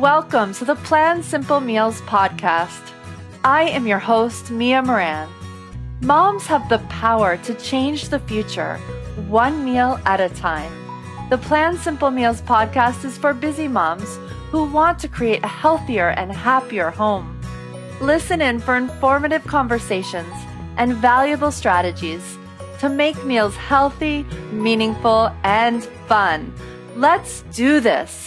Welcome to the Plan Simple Meals podcast. I am your host, Mia Moran. Moms have the power to change the future, one meal at a time. The Plan Simple Meals podcast is for busy moms who want to create a healthier and happier home. Listen in for informative conversations and valuable strategies to make meals healthy, meaningful, and fun. Let's do this.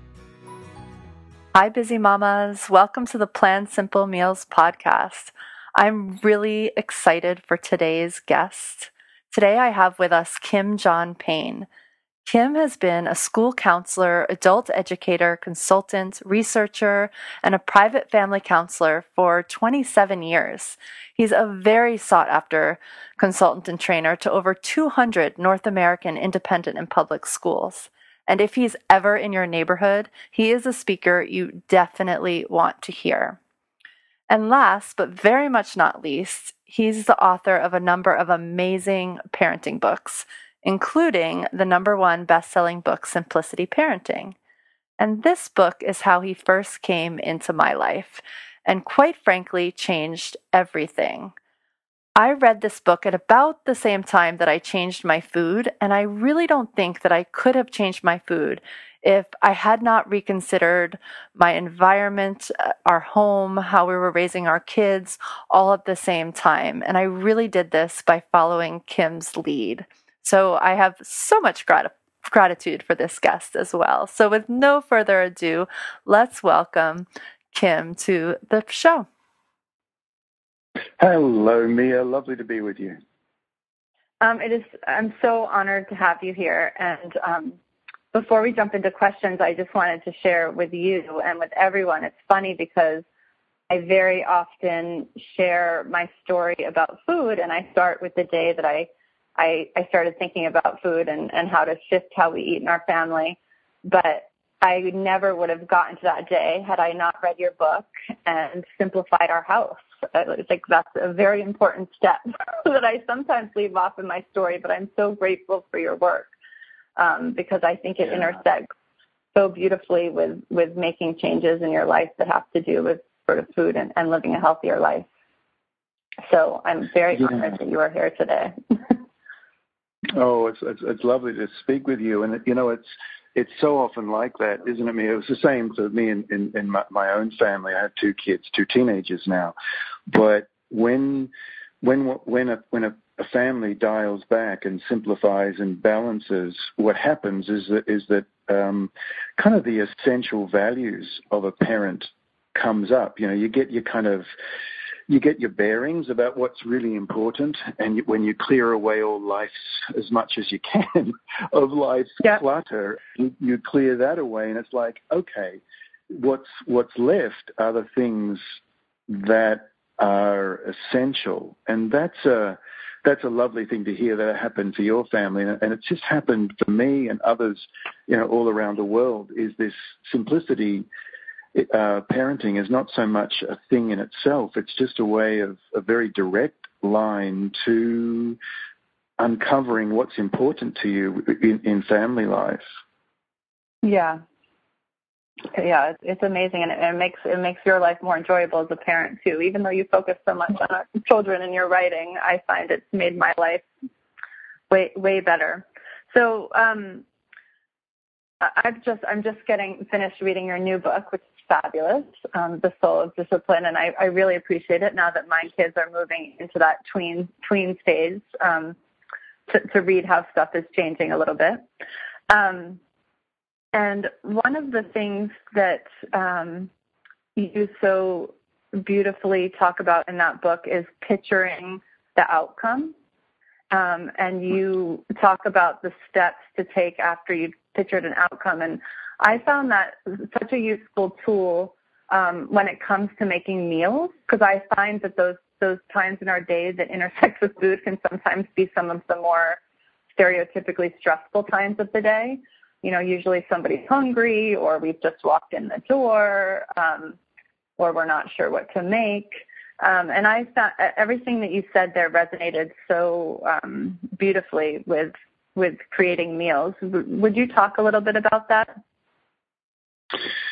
Hi, busy mamas. Welcome to the Plan Simple Meals podcast. I'm really excited for today's guest. Today I have with us Kim John Payne. Kim has been a school counselor, adult educator, consultant, researcher, and a private family counselor for 27 years. He's a very sought-after consultant and trainer to over 200 North American independent and public schools. And if he's ever in your neighborhood, he is a speaker you definitely want to hear. And last, but very much not least, he's the author of a number of amazing parenting books, including the #1 best-selling book, Simplicity Parenting. And this book is how he first came into my life and quite frankly changed everything. I read this book at about the same time that I changed my food, and I really don't think that I could have changed my food if I had not reconsidered my environment, our home, how we were raising our kids, all at the same time. And I really did this by following Kim's lead. So I have so much gratitude for this guest as well. So with no further ado, let's welcome Kim to the show. Hello, Mia. Lovely to be with you. I'm so honored to have you here. And before we jump into questions, I just wanted to share with you and with everyone. It's funny because I very often share my story about food, and I start with the day that I started thinking about food and how to shift how we eat in our family. But I never would have gotten to that day had I not read your book and simplified our house. I think that's a very important step that I sometimes leave off in my story, but I'm so grateful for your work because I think it intersects so beautifully with making changes in your life that have to do with sort of food and living a healthier life. So I'm very honored that you are here today. Oh, it's lovely to speak with you, and you know it's so often like that, isn't it, Mia? It was the same for me in my own family. I have 2 kids, 2 teenagers now. But when a family dials back and simplifies and balances, what happens is that kind of the essential values of a parent comes up. You know, you get your bearings about what's really important, and when you clear away all life's, as much as you can, of life's clutter, you clear that away, and it's like, okay, what's left are the things that are essential, and that's a lovely thing to hear that happened for your family, and it's just happened for me and others, you know, all around the world. Is this simplicity? Parenting is not so much a thing in itself. It's just a way of a very direct line to uncovering what's important to you in family life. Yeah, it's amazing, and it makes your life more enjoyable as a parent too. Even though you focus so much on our children in your writing, I find it's made my life way better. So I'm just getting finished reading your new book, which is fabulous, The Soul of Discipline, and I really appreciate it now that my kids are moving into that tween stage to read how stuff is changing a little bit. And one of the things that you so beautifully talk about in that book is picturing the outcome. And you talk about the steps to take after you've pictured an outcome. And I found that such a useful tool when it comes to making meals, because I find that those times in our day that intersect with food can sometimes be some of the more stereotypically stressful times of the day. You know, usually somebody's hungry, or we've just walked in the door, or we're not sure what to make. And I found everything that you said there resonated so beautifully with creating meals. Would you talk a little bit about that?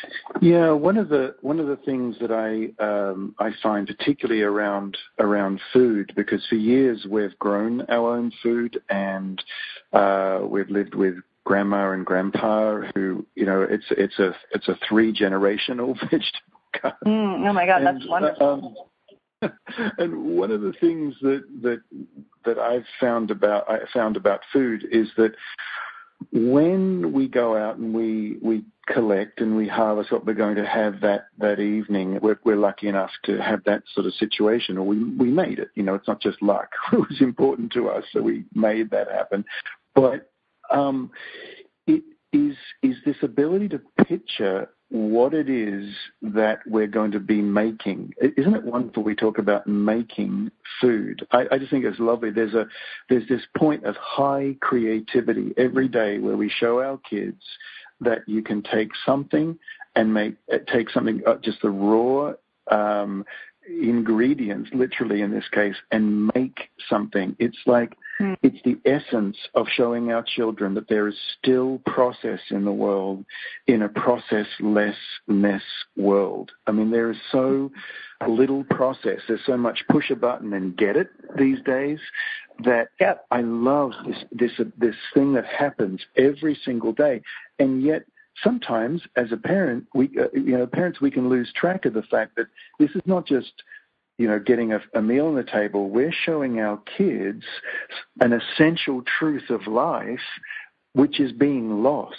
Yeah, one of the things that I find particularly around food, because for years we've grown our own food, and we've lived with grandma and grandpa who, it's a 3-generational vegetable garden. Oh my God, that's wonderful. And one of the things that I found about food is that when we go out and we collect and we harvest what we're going to have that evening, we're lucky enough to have that sort of situation, or we made it. It's not just luck. It was important to us, so we made that happen. But it is this ability to picture what it is that we're going to be making. Isn't it wonderful we talk about making food? I just think it's lovely. There's this point of high creativity every day where we show our kids that you can take something and take something, just the raw ingredients, literally in this case, and make something. It's like it's the essence of showing our children that there is still process in the world, in a process-less mess world. I mean, there is so little process. There's so much push a button and get it these days that I love this thing that happens every single day, and yet sometimes, as a parent, we can lose track of the fact that this is not just, getting a meal on the table. We're showing our kids an essential truth of life, which is being lost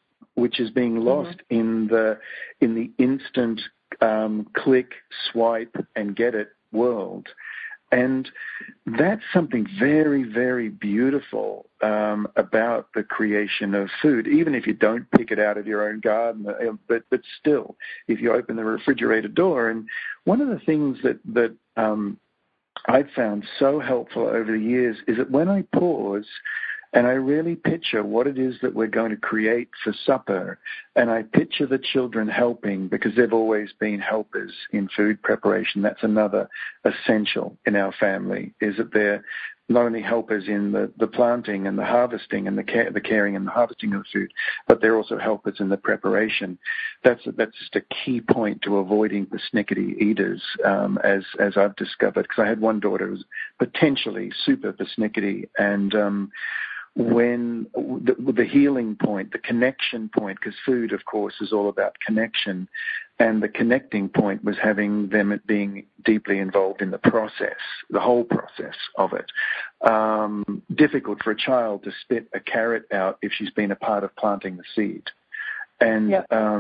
in the instant click, swipe, and get it world. And that's something very, very beautiful about the creation of food, even if you don't pick it out of your own garden. But still, if you open the refrigerator door, and one of the things that I've found so helpful over the years is that when I pause and I really picture what it is that we're going to create for supper, and I picture the children helping, because they've always been helpers in food preparation. That's another essential in our family, is that they're not only helpers in the planting and the harvesting and the caring and the harvesting of the food, but they're also helpers in the preparation. That's just a key point to avoiding persnickety eaters, as I've discovered, because I had one daughter who was potentially super persnickety, and when the healing point, the connection point, because food, of course, is all about connection, and the connecting point was having them being deeply involved in the process, the whole process of it. Difficult for a child to spit a carrot out if she's been a part of planting the seed. And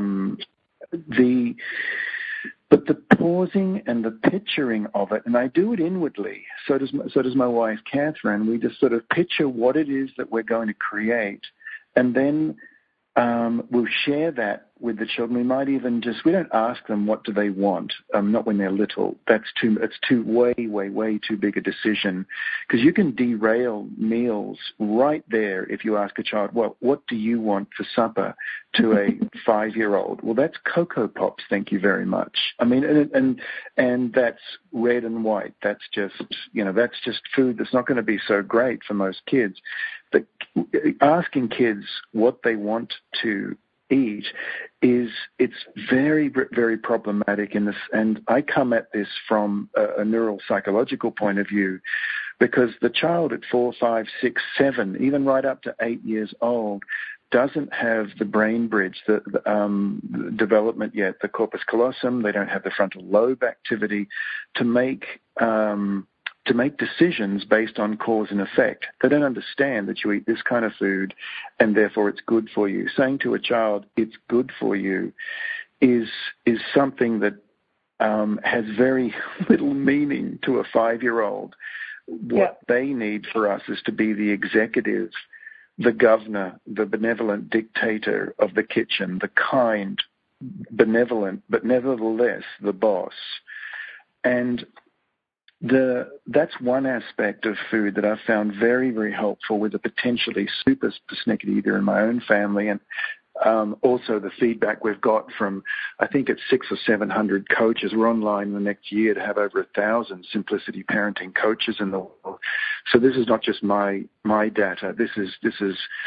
but the pausing and the picturing of it, and I do it inwardly, so does my wife, Catherine. We just sort of picture what it is that we're going to create, and then we'll share that with the children. We might even we don't ask them what do they want, not when they're little. It's way too big a decision, because you can derail meals right there if you ask a child, well, what do you want for supper, to a 5-year-old? Well, that's Cocoa Pops, thank you very much. I mean, and that's red and white. That's just food that's not going to be so great for most kids. But asking kids what they want to eat it's very, very problematic in this, and I come at this from a neuropsychological point of view, because the child at 4, 5, 6, 7, even right up to 8 years old, doesn't have the brain bridge, the development yet, the corpus callosum. They don't have the frontal lobe activity to make decisions based on cause and effect. They don't understand that you eat this kind of food and therefore it's good for you. Saying to a child, it's good for you, is something that has very little meaning to a 5-year-old. What they need for us is to be the executive, the governor, the benevolent dictator of the kitchen, the kind, benevolent, but nevertheless the boss. And that's one aspect of food that I've found very, very helpful with a potentially super persnickety eater in my own family, and also the feedback we've got from, I think it's 600 or 700 coaches. We're online the next year to have over 1,000 Simplicity Parenting coaches in the world. So this is not just my data. This is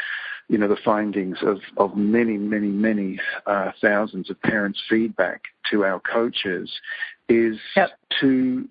the findings of many, many, many thousands of parents' feedback to our coaches is to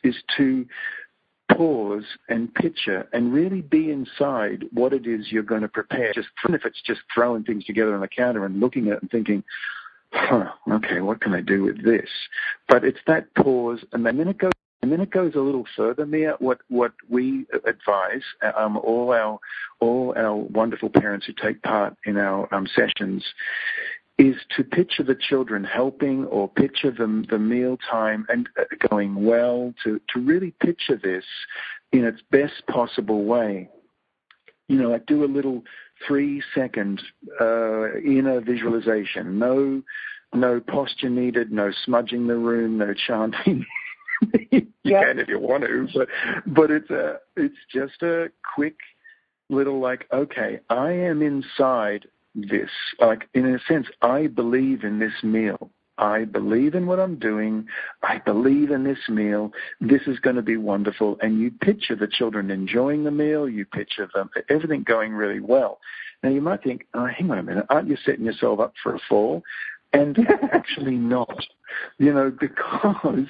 pause and picture and really be inside what it is you're going to prepare. Just even if it's just throwing things together on the counter and looking at it and thinking, okay, what can I do with this? But it's that pause, and then it goes a little further, Mia. What we advise all our wonderful parents who take part in our sessions is to picture the children helping, or picture the meal time and going well, to really picture this in its best possible way. Like do a little 3-second inner visualization. No posture needed, no smudging the room, no chanting. You can if you want to, but it's just a quick little like, okay, I am inside this. Like, in a sense, I believe in this meal. I believe in what I'm doing. I believe in this meal. This is going to be wonderful. And you picture the children enjoying the meal. You picture everything going really well. Now, you might think, hang on a minute, aren't you setting yourself up for a fall? And actually not, because,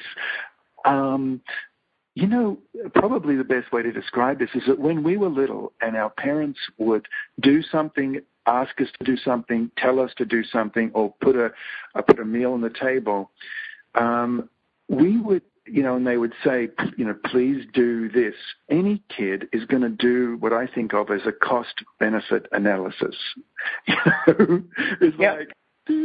probably the best way to describe this is that when we were little and our parents would do something, ask us to do something, tell us to do something, or put a meal on the table, we would, and they would say, please do this. Any kid is going to do what I think of as a cost-benefit analysis. It's like,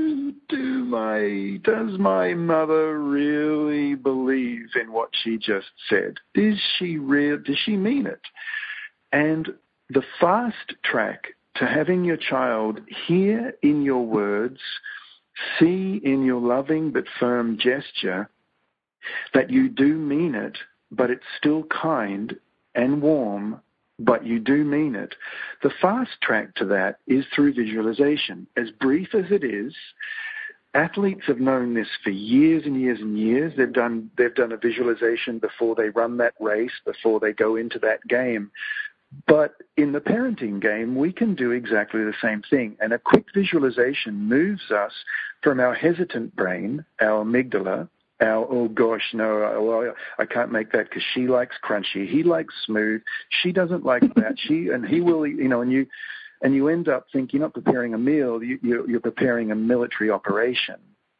does my mother really believe in what she just said? Does she mean it? And the fast track to having your child hear in your words, see in your loving but firm gesture that you do mean it, but it's still kind and warm, but you do mean it. The fast track to that is through visualization. As brief as it is, athletes have known this for years and years and years. They've done a visualization before they run that race, before they go into that game. But in the parenting game, we can do exactly the same thing. And a quick visualization moves us from our hesitant brain, our amygdala, oh gosh, no, I can't make that because she likes crunchy. He likes smooth. She doesn't like that. He will, and you end up thinking you're not preparing a meal, you're preparing a military operation.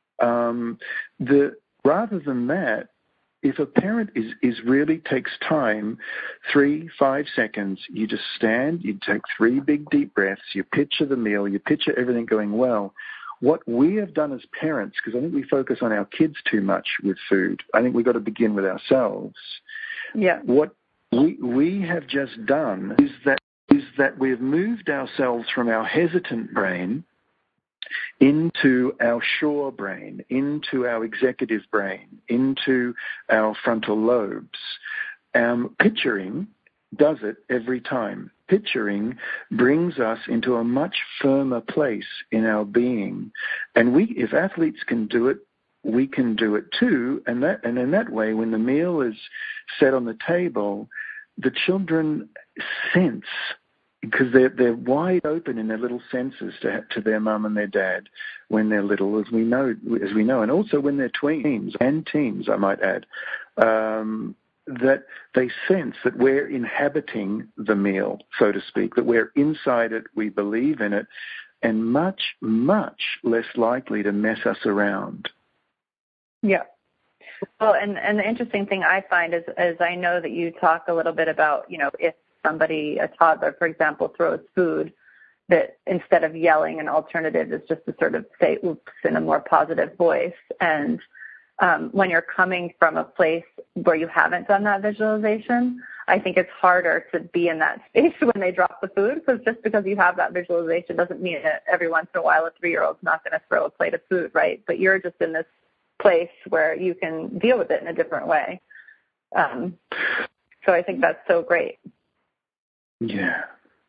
Rather than that, if a parent is really takes time, 3-5 seconds, you just stand, you take 3 big deep breaths, you picture the meal, you picture everything going well. What we have done as parents, because I think we focus on our kids too much with food, I think we've got to begin with ourselves. Yeah. What we have just done is that we've moved ourselves from our hesitant brain into our sure brain, into our executive brain, into our frontal lobes. Picturing does it every time. Picturing brings us into a much firmer place in our being. And if athletes can do it, we can do it too. And in that way, when the meal is set on the table, the children sense, because they're wide open in their little senses to their mum and their dad when they're little, as we know, and also when they're tweens and teens, I might add, that they sense that we're inhabiting the meal, so to speak, that we're inside it, we believe in it, and much, much less likely to mess us around. Yeah. Well, and the interesting thing I find is I know that you talk a little bit about, if somebody, a toddler, for example, throws food, that instead of yelling, an alternative is just to sort of say oops in a more positive voice. And when you're coming from a place where you haven't done that visualization, I think it's harder to be in that space when they drop the food, because just because you have that visualization doesn't mean that every once in a while a 3-year-old's not going to throw a plate of food, right? But you're just in this place where you can deal with it in a different way. So I think that's so great. Yeah.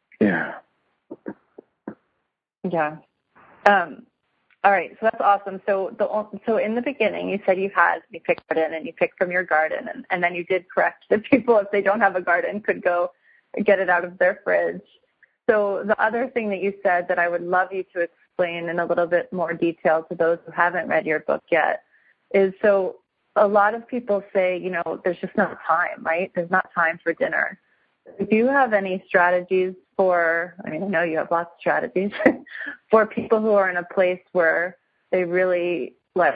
All right, so that's awesome. So in the beginning, you said you picked garden and you picked from your garden, and then you did correct that people, if they don't have a garden, could go get it out of their fridge. So the other thing that you said that I would love you to explain in a little bit more detail to those who haven't read your book yet is, so a lot of people say, there's just no time, right? There's not time for dinner. Do you have any strategies for, I know you have lots of strategies, for people who are in a place where they really,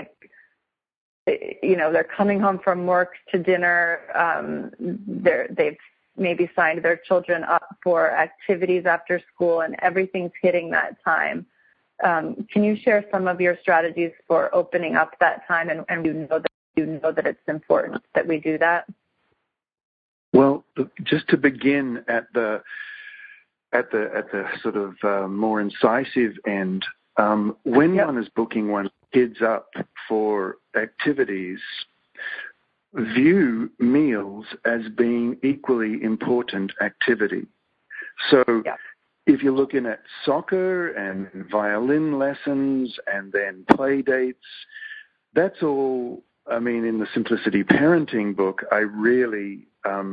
they're coming home from work to dinner, they've maybe signed their children up for activities after school and everything's hitting that time. Can you share some of your strategies for opening up that time and you know that it's important that we do that? Well, just to begin at the sort of more incisive end, when one is booking one's kids up for activities, view meals as being equally important activity. So if you're looking at soccer and violin lessons and then play dates, that's all, in the Simplicity Parenting book, I really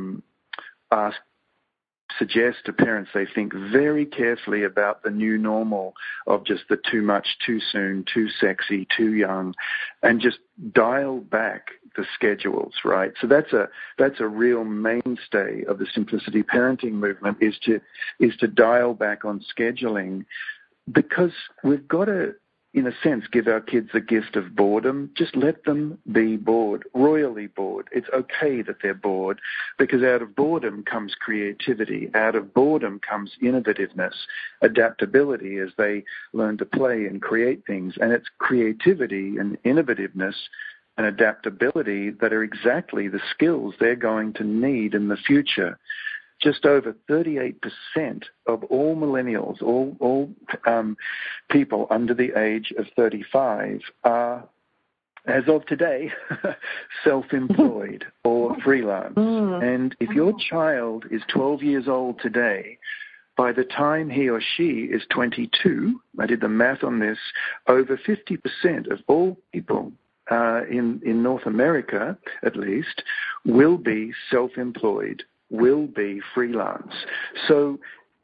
suggest to parents they think very carefully about the new normal of just the too much, too soon, too sexy, too young, and just dial back the schedules, right? So that's a real mainstay of the Simplicity Parenting movement is to dial back on scheduling, because we've got to, in a sense, give our kids the gift of boredom. Just let them be bored, royally bored. It's okay that they're bored, because out of boredom comes creativity. Out of boredom comes innovativeness, adaptability as they learn to play and create things. And it's creativity and innovativeness and adaptability that are exactly the skills they're going to need in the future. Just over 38% of all millennials, all people under the age of 35 are, as of today, self-employed or freelance. And if your child is 12 years old today, by the time he or she is 22, I did the math on this, over 50% of all people in North America, at least, will be self-employed, will be freelance. So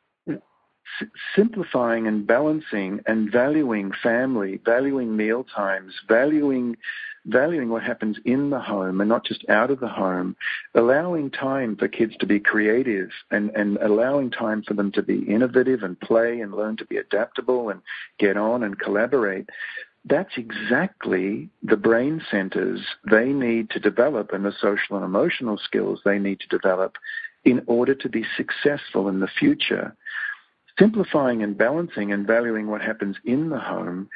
simplifying and balancing and valuing family, valuing meal times, valuing what happens in the home and not just out of the home, allowing time for kids to be creative and allowing time for them to be innovative and play and learn to be adaptable and get on and collaborate. That's exactly the brain centers they need to develop and the social and emotional skills they need to develop in order to be successful in the future. Simplifying and balancing and valuing what happens in the home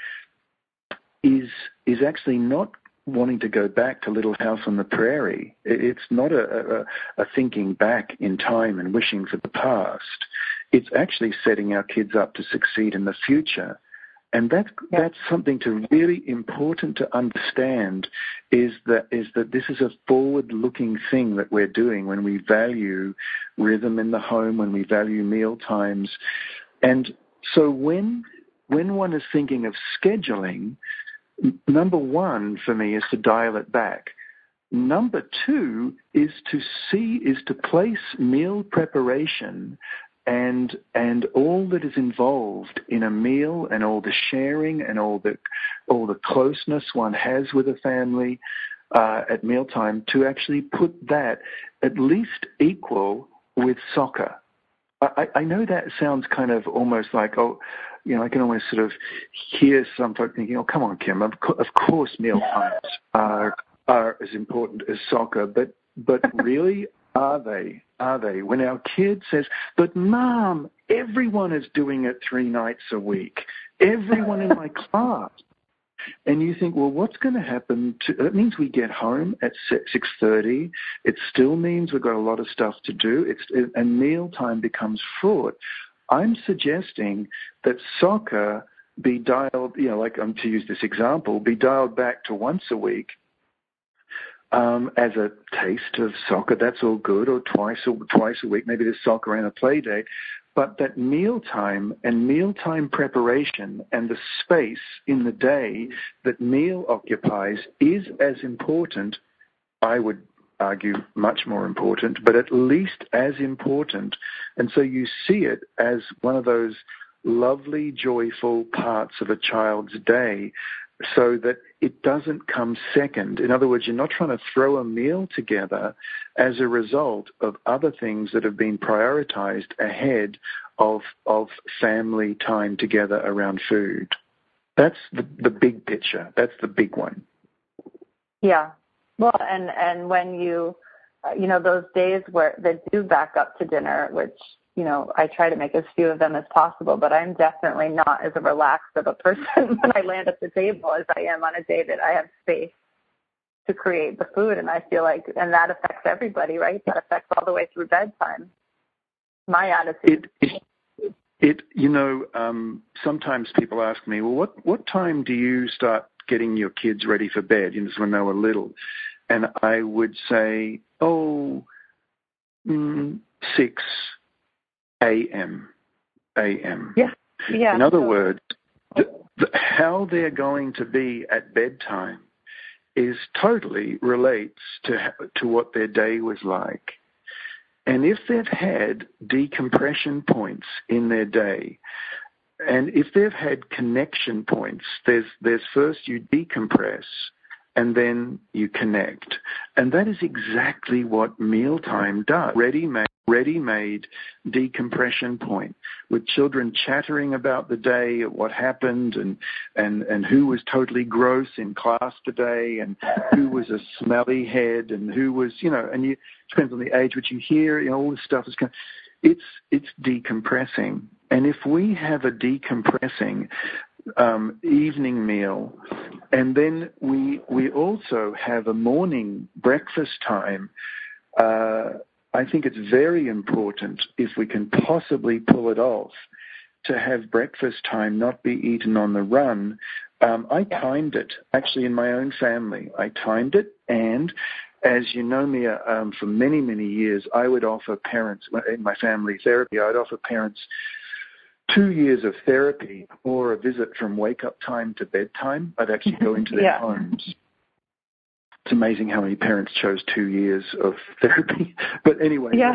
is actually not wanting to go back to Little House on the Prairie. It's not a thinking back in time and wishing for the past. It's actually setting our kids up to succeed in the future. And that's something to really important to understand is that this is a forward-looking thing that we're doing when we value rhythm in the home, when we value meal times. And so when one is thinking of scheduling, number one for me is to dial it back. Number two is to place meal preparation and all that is involved in a meal and all the sharing and all the closeness one has with a family at mealtime, to actually put that at least equal with soccer. I know that sounds kind of almost like, I can almost sort of hear some folk thinking, oh, come on, Kim, of course meal times are as important as soccer, but really, are they? When our kid says, but Mom, everyone is doing it 3 nights a week, everyone in my class. And you think, well, what's going to happen? That means we get home at 6:30. It still means we've got a lot of stuff to do. And mealtime becomes fraught. I'm suggesting that soccer be dialed, to use this example, be dialed back to once a week. As a taste of soccer, that's all good, or twice a week, maybe there's soccer and a play date, but that mealtime and mealtime preparation and the space in the day that meal occupies is as important, I would argue much more important, but at least as important. And so you see it as one of those lovely, joyful parts of a child's day, so that it doesn't come second. In other words, you're not trying to throw a meal together as a result of other things that have been prioritized ahead of family time together around food. That's the big picture. That's the big one. Yeah. Well, and when you those days that do back up to dinner, which, I try to make as few of them as possible, but I'm definitely not as relaxed of a person when I land at the table as I am on a day that I have space to create the food. And I feel like, and that affects everybody, right? That affects all the way through bedtime. My attitude. Sometimes people ask me, well, what time do you start getting your kids ready for bed? This is when they were little. And I would say, 6 a.m. Yeah. In other words, how they're going to be at bedtime is totally relates to what their day was like. And if they've had decompression points in their day, and if they've had connection points, there's first you decompress and then you connect. And that is exactly what mealtime does. Ready-made decompression point, with children chattering about the day, what happened, and who was totally gross in class today, and who was a smelly head, and who was, and it depends on the age which you hear, all this stuff is it's decompressing. And if we have a decompressing evening meal, and then we also have a morning breakfast time, I think it's very important, if we can possibly pull it off, to have breakfast time not be eaten on the run. I timed it, actually, in my own family. I timed it, and as you know, Mia, for many, many years, I would offer parents, in my family therapy, I'd offer parents 2 years of therapy or a visit from wake-up time to bedtime. I'd actually go into their homes. It's amazing how many parents chose 2 years of therapy. But anyway. Yeah.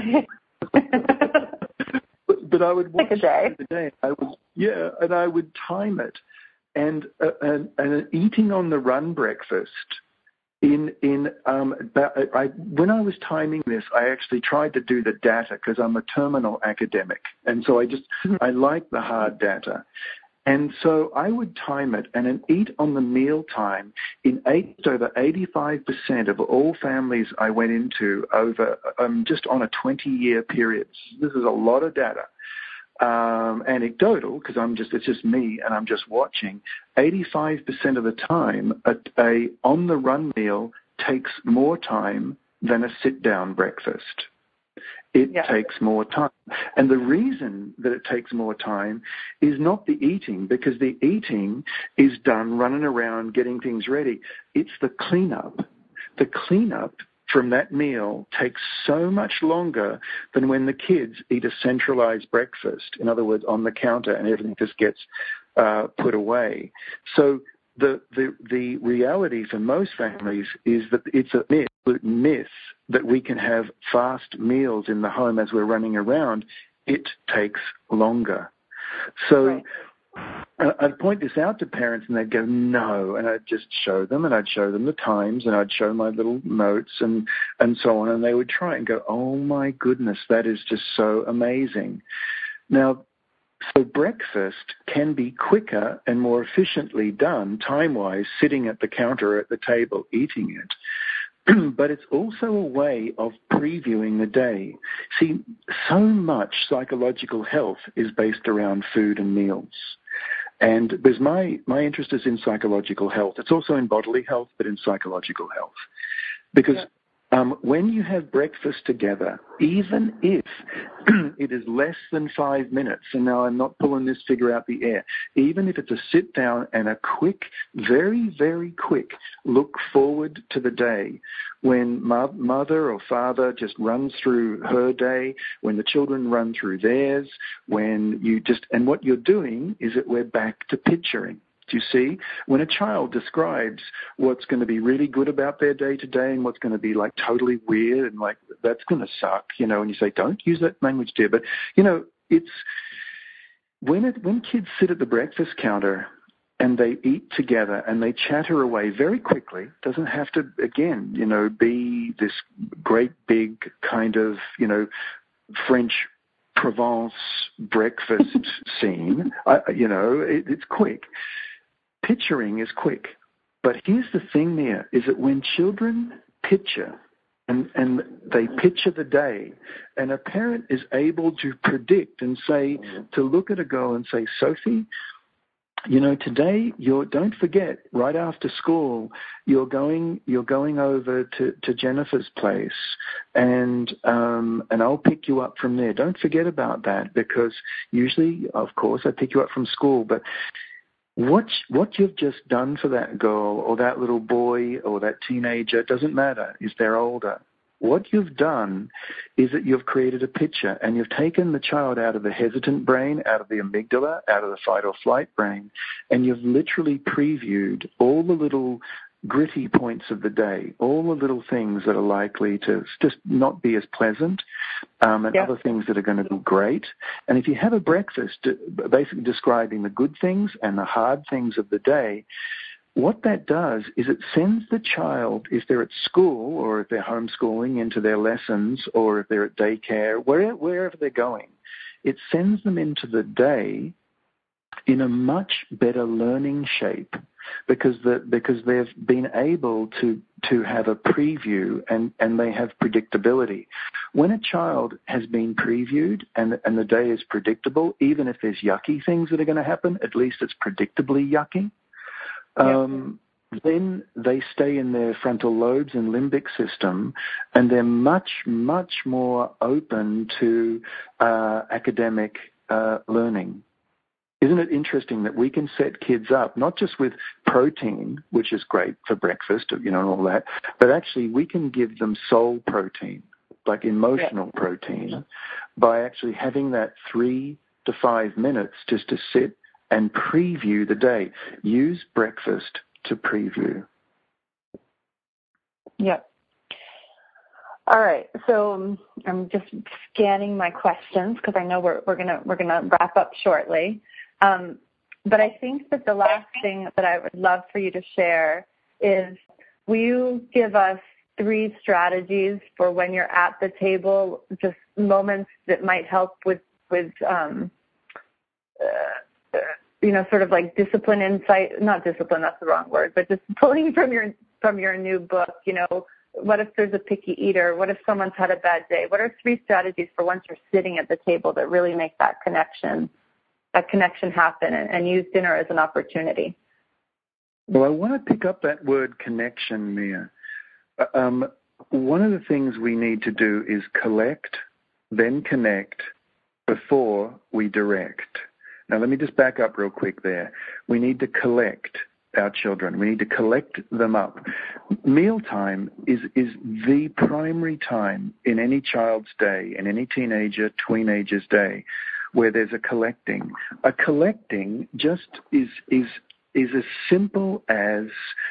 but I would watch a day. The day. And I would time it. And eating on the run breakfast, when I was timing this, I actually tried to do the data because I'm a terminal academic. And so I like the hard data. And so I would time it and then eat on the meal time in over 85% of all families I went into over just on a 20-year period. This is a lot of data. Anecdotal, because it's just me and I'm just watching. 85% of the time, a on-the-run meal takes more time than a sit-down breakfast. It takes more time. And the reason that it takes more time is not the eating, because the eating is done running around getting things ready. It's the cleanup. The cleanup from that meal takes so much longer than when the kids eat a centralized breakfast, in other words, on the counter, and everything just gets put away. So the reality for most families is that it's a myth that we can have fast meals in the home as we're running around. It takes longer. So I'd point this out to parents and they'd go, no, and I'd just show them, and I'd show them the times, and I'd show my little notes and so on, and they would try and go, oh my goodness, that is just so amazing. Now, so breakfast can be quicker and more efficiently done time-wise, sitting at the counter at the table, eating it. But it's also a way of previewing the day. See, so much psychological health is based around food and meals. And because my interest is in psychological health. It's also in bodily health, but in psychological health. Because when you have breakfast together, even if it is less than 5 minutes, and now I'm not pulling this figure out the air, even if it's a sit down and a quick, very, very quick look forward to the day, when mother or father just runs through her day, when the children run through theirs, when you and what you're doing is that we're back to picturing. Do you see? When a child describes what's going to be really good about their day to day and what's going to be like totally weird and like that's going to suck, you know, and you say, don't use that language, dear. But, you know, it's when kids sit at the breakfast counter and they eat together and they chatter away very quickly, doesn't have to, again, you know, be this great big kind of, you know, French Provence breakfast scene. You know, it's quick. Picturing is quick. But here's the thing there, is that when children picture and they picture the day, and a parent is able to predict and say, to look at a girl and say, Sophie, you know, today don't forget, right after school, you're going over to Jennifer's place, and I'll pick you up from there. Don't forget about that, because usually, of course, I pick you up from school, but what you've just done for that girl or that little boy or that teenager, doesn't matter if they're older. What you've done is that you've created a picture, and you've taken the child out of the hesitant brain, out of the amygdala, out of the fight or flight brain, and you've literally previewed all the little gritty points of the day, all the little things that are likely to just not be as pleasant, and other things that are going to be great. And if you have a breakfast basically describing the good things and the hard things of the day, what that does is it sends the child, if they're at school or if they're homeschooling, into their lessons, or if they're at daycare, wherever they're going, it sends them into the day in a much better learning shape, because they've been able to have a preview and they have predictability. When a child has been previewed and the day is predictable, even if there's yucky things that are going to happen, at least it's predictably yucky. Then they stay in their frontal lobes and limbic system, and they're much, much more open to academic learning. Isn't it interesting that we can set kids up, not just with protein, which is great for breakfast, you know, and all that, but actually we can give them soul protein, like emotional protein, by actually having that 3 to 5 minutes just to sit and preview the day. Use breakfast to preview. Yep. All right. So I'm just scanning my questions because I know we're gonna wrap up shortly. But I think that the last thing that I would love for you to share is, will you give us 3 strategies for when you're at the table, just moments that might help with you know, sort of like discipline, insight, not discipline, that's the wrong word, but just pulling from your new book, you know, what if there's a picky eater? What if someone's had a bad day? What are 3 strategies for once you're sitting at the table that really make that connection happen, and use dinner as an opportunity? Well, I want to pick up that word connection, Mia. One of the things we need to do is collect, then connect, before we direct. Now, let me just back up real quick there. We need to collect our children. We need to collect them up. Mealtime is the primary time in any child's day, in any teenager, tweenager's day, where there's a collecting. A collecting just is as simple as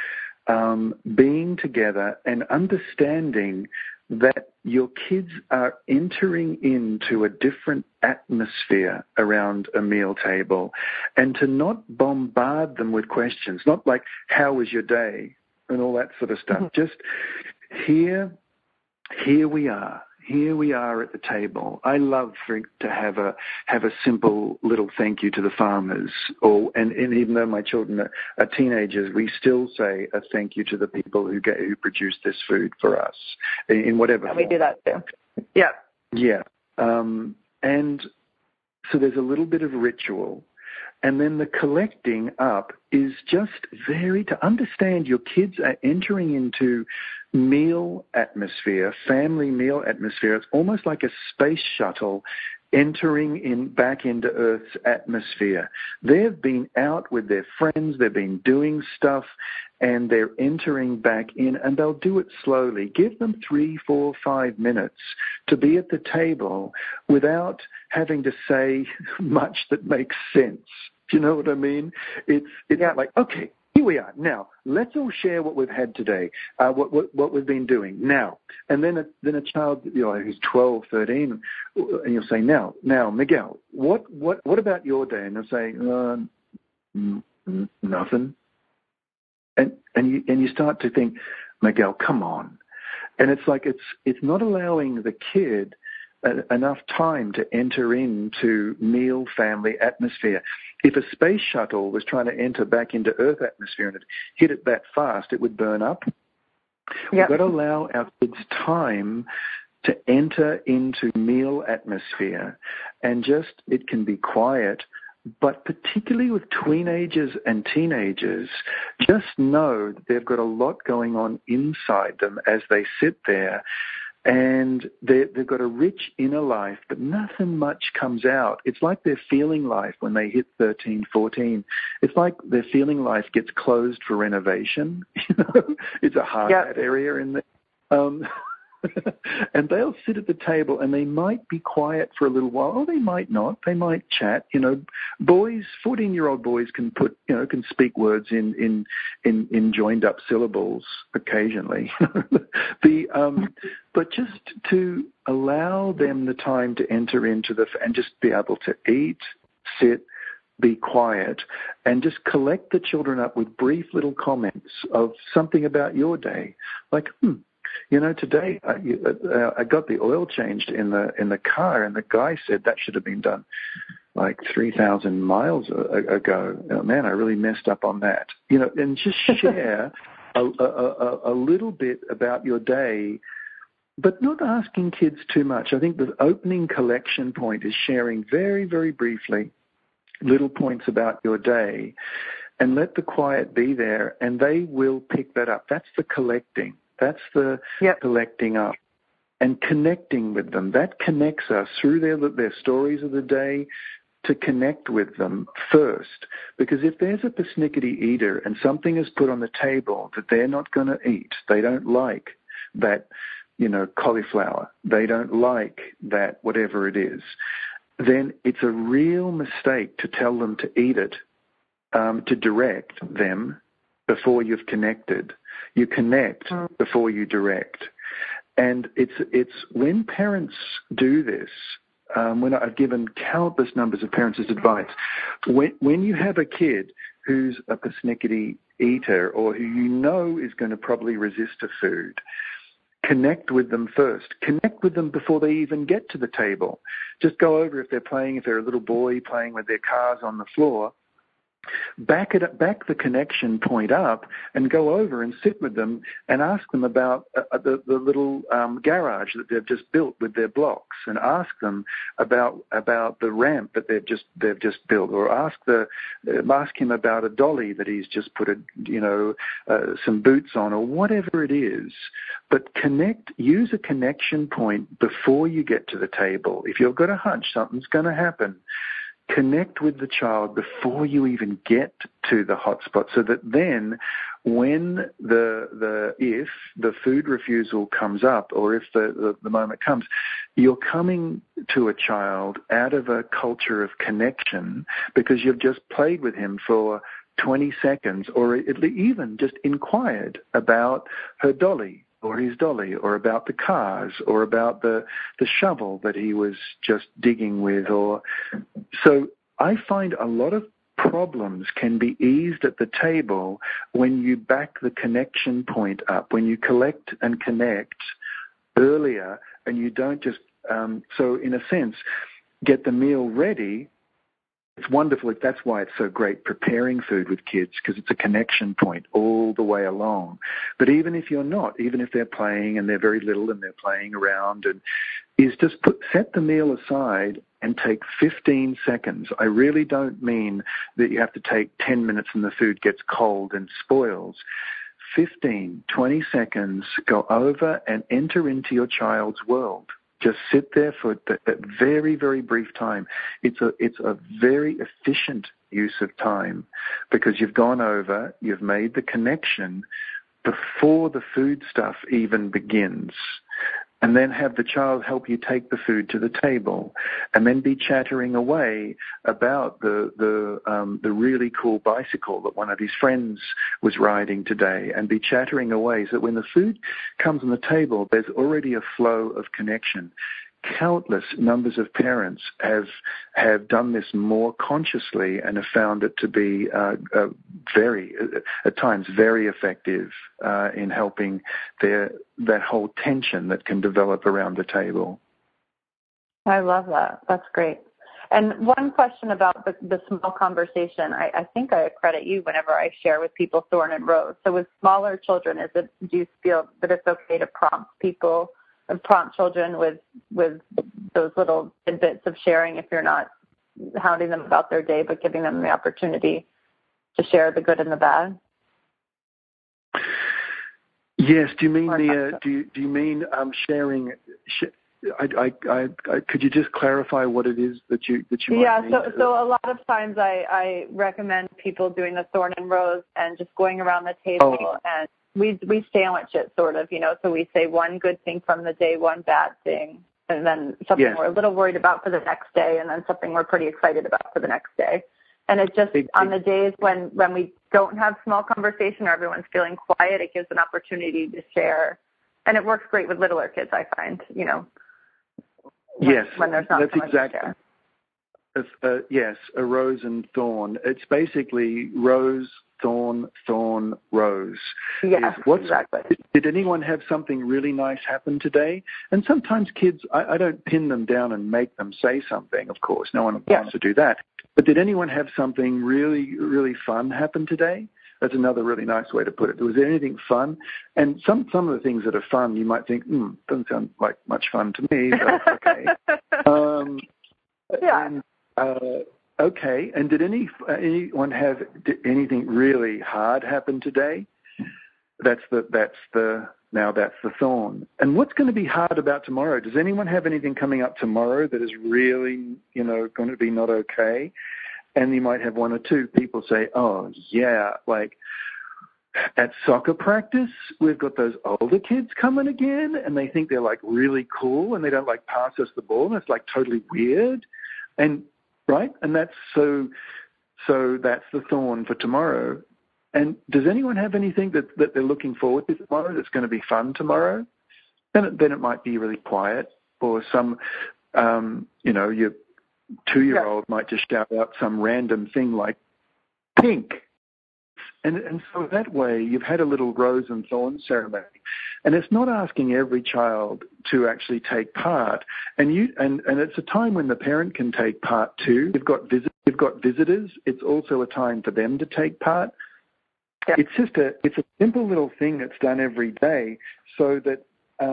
being together and understanding that your kids are entering into a different atmosphere around a meal table, and to not bombard them with questions, not like, how was your day, and all that sort of stuff. Mm-hmm. Just here we are. Here we are at the table. I love to have a simple little thank you to the farmers, and even though my children are teenagers, we still say a thank you to the people who produce this food for us in whatever form. We do that too. Yeah. Yeah. And so there's a little bit of ritual. And then the collecting up is just to understand your kids are entering into meal atmosphere, family meal atmosphere. It's almost like a space shuttle entering back into Earth's atmosphere. They've been out with their friends, they've been doing stuff, and they're entering back in, and they'll do it slowly. Give them 3, 4, 5 minutes to be at the table without having to say much that makes sense. Do you know what I mean? It's like, okay, here we are. Now, let's all share what we've had today, what we've been doing now. And then a child, who's 12, 13, and you'll say, now, Miguel, what about your day? And they'll say, nothing. And you start to think, Miguel, come on. And it's like it's not allowing the kid enough time to enter into meal family atmosphere. If a space shuttle was trying to enter back into Earth atmosphere and it hit it that fast, it would burn up. Yep. We've got to allow our kids time to enter into meal atmosphere, and just it can be quiet. But particularly with teenagers and teenagers, just know that they've got a lot going on inside them as they sit there. And they've got a rich inner life, but nothing much comes out. It's like their feeling life when they hit 13, 14. It's like their feeling life gets closed for renovation. It's a hard area in there. And they'll sit at the table and they might be quiet for a little while, or they might not. They might chat. Boys, 14-year-old boys can speak words in joined up syllables occasionally. But just to allow them the time to enter into and just be able to eat, sit, be quiet, and just collect the children up with brief little comments of something about your day, like, today I got the oil changed in the car, and the guy said that should have been done like 3,000 miles ago. Oh, man, I really messed up on that. And just share a little bit about your day, but not asking kids too much. I think the opening collection point is sharing very, very briefly little points about your day, and let the quiet be there, and they will pick that up. That's the collecting. That's the collecting up and connecting with them. That connects us through their stories of the day to connect with them first. Because if there's a persnickety eater and something is put on the table that they're not going to eat, they don't like that, cauliflower, they don't like that whatever it is, then it's a real mistake to tell them to eat it, to direct them before you've connected. You connect before you direct. And it's when parents do this, when I've given countless numbers of parents this advice, when you have a kid who's a persnickety eater or who is going to probably resist a food, connect with them first. Connect with them before they even get to the table. Just go over if they're a little boy playing with their cars on the floor, back the connection point up and go over and sit with them and ask them about the little garage that they've just built with their blocks, and ask them about the ramp that they've just built, or ask him about a dolly that he's just put some boots on, or whatever it is. But use a connection point before you get to the table. If you've got a hunch something's going to happen, connect with the child before you even get to the hot spot, so that then when if the food refusal comes up, or if the moment comes, you're coming to a child out of a culture of connection because you've just played with him for 20 seconds, or even just inquired about her dolly or his dolly, or about the cars, or about the shovel that he was just digging with. So I find a lot of problems can be eased at the table when you back the connection point up, when you collect and connect earlier, and you don't just, so in a sense, get the meal ready. It's wonderful. That's why it's so great preparing food with kids, because it's a connection point all the way along. But even if you're not, even if they're playing and they're very little and they're playing around, set the meal aside and take 15 seconds. I really don't mean that you have to take 10 minutes and the food gets cold and spoils. 15, 20 seconds, go over and enter into your child's world. Just sit there for that very, very brief time. It's a very efficient use of time, because you've gone over, you've made the connection before the food stuff even begins. and then have the child help you take the food to the table, and then be chattering away about the really cool bicycle that one of his friends was riding today, and be chattering away so that when the food comes on the table, there's already a flow of connection. Countless numbers of parents have done this more consciously and have found it to be at times very effective in helping that whole tension that can develop around the table. I love that. That's great. And one question about the small conversation. I think I credit you whenever I share with people thorn and rose. So with smaller children, do you feel that it's okay to prompt children with those little tidbits of sharing if you're not hounding them about their day, but giving them the opportunity to share the good and the bad? Yes. Do you mean do you mean sharing? Could you just clarify what it is that you might mean? So a lot of times I recommend people doing the thorn and rose and just going around the table and we sandwich it sort of, so we say one good thing from the day, one bad thing, and then something we're a little worried about for the next day, and then something we're pretty excited about for the next day. And it just, on the days when we don't have small conversation or everyone's feeling quiet, it gives an opportunity to share. And it works great with littler kids, I find, when there's not so much to share. Yes, a rose and thorn. It's basically rose, thorn, thorn, rose. Yes, exactly. Did anyone have something really nice happen today? And sometimes kids, I don't pin them down and make them say something, of course. No one wants to do that. But did anyone have something really, really fun happen today? That's another really nice way to put it. Was there anything fun? And some of the things that are fun, you might think, doesn't sound like much fun to me, but okay. Okay. And did anyone have anything really hard happen today? That's the thorn. And what's going to be hard about tomorrow? Does anyone have anything coming up tomorrow that is really, going to be not okay? And you might have one or two people say, oh, yeah, like at soccer practice, we've got those older kids coming again, and they think they're like really cool, and they don't like pass us the ball, and it's like totally weird. And right? And that's so that's the thorn for tomorrow. And does anyone have anything that they're looking forward to tomorrow that's going to be fun tomorrow? Then it might be really quiet, or some, your 2-year-old might just shout out some random thing like pink. And so that way you've had a little rose and thorn ceremony. And it's not asking every child to actually take part. And it's a time when the parent can take part too. You've got visitors. It's also a time for them to take part. Yeah. It's a simple little thing that's done every day so that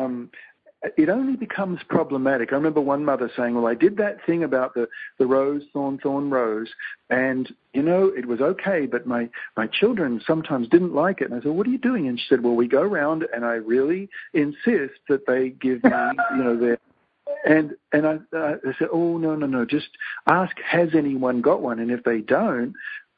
it only becomes problematic. I remember one mother saying, well, I did that thing about the rose, thorn, thorn, rose, and, it was okay, but my children sometimes didn't like it. And I said, what are you doing? And she said, well, we go around and I really insist that they give me, their... And I said, oh, no, just ask, has anyone got one? And if they don't,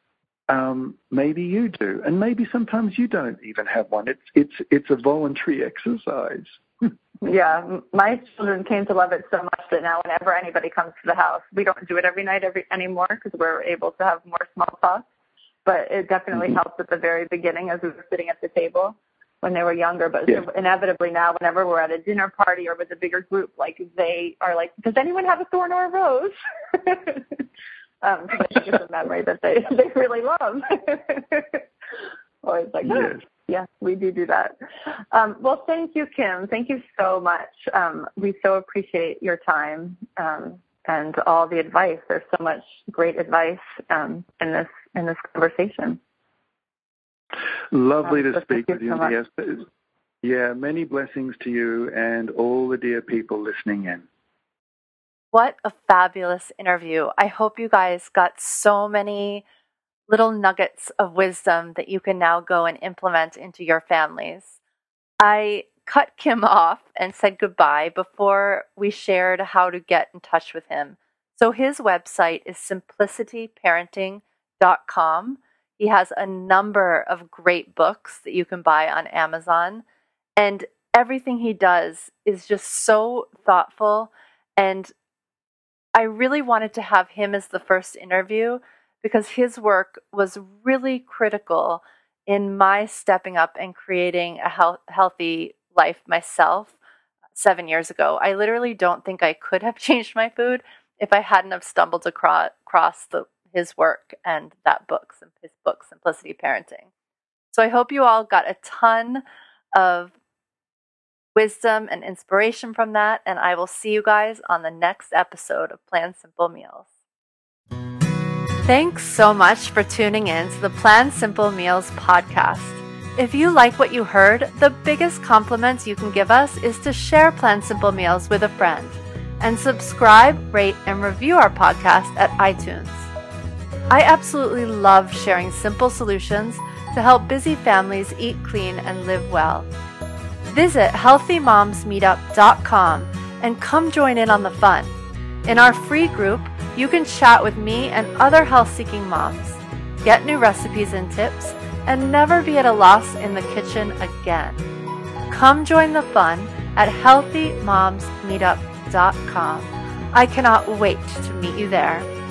maybe you do. And maybe sometimes you don't even have one. It's a voluntary exercise. Yeah, my children came to love it so much that now whenever anybody comes to the house, we don't do it every night anymore because we're able to have more small talk. But it definitely helped at the very beginning as we were sitting at the table when they were younger. But inevitably now, whenever we're at a dinner party or with a bigger group, like they are like, does anyone have a thorn or a rose? I think it's a memory that they really love. Always like, yes, we do that. Well, thank you, Kim. Thank you so much. We so appreciate your time and all the advice. There's so much great advice in this conversation. Lovely to speak with you. Yes, yeah, many blessings to you and all the dear people listening in. What a fabulous interview. I hope you guys got so many little nuggets of wisdom that you can now go and implement into your families. I cut Kim off and said goodbye before we shared how to get in touch with him. So his website is simplicityparenting.com. He has a number of great books that you can buy on Amazon. And everything he does is just so thoughtful, and I really wanted to have him as the first interview because his work was really critical in my stepping up and creating a healthy life myself 7 years ago. I literally don't think I could have changed my food if I hadn't have stumbled across his work and his book, Simplicity Parenting. So I hope you all got a ton of wisdom and inspiration from that, and I will see you guys on the next episode of Plan Simple Meals. Thanks so much for tuning in to the Plan Simple Meals podcast. If you like what you heard, the biggest compliment you can give us is to share Plan Simple Meals with a friend and subscribe, rate, and review our podcast at iTunes. I absolutely love sharing simple solutions to help busy families eat clean and live well. Visit healthymomsmeetup.com and come join in on the fun. In our free group, you can chat with me and other health-seeking moms, get new recipes and tips, and never be at a loss in the kitchen again. Come join the fun at healthymomsmeetup.com. I cannot wait to meet you there.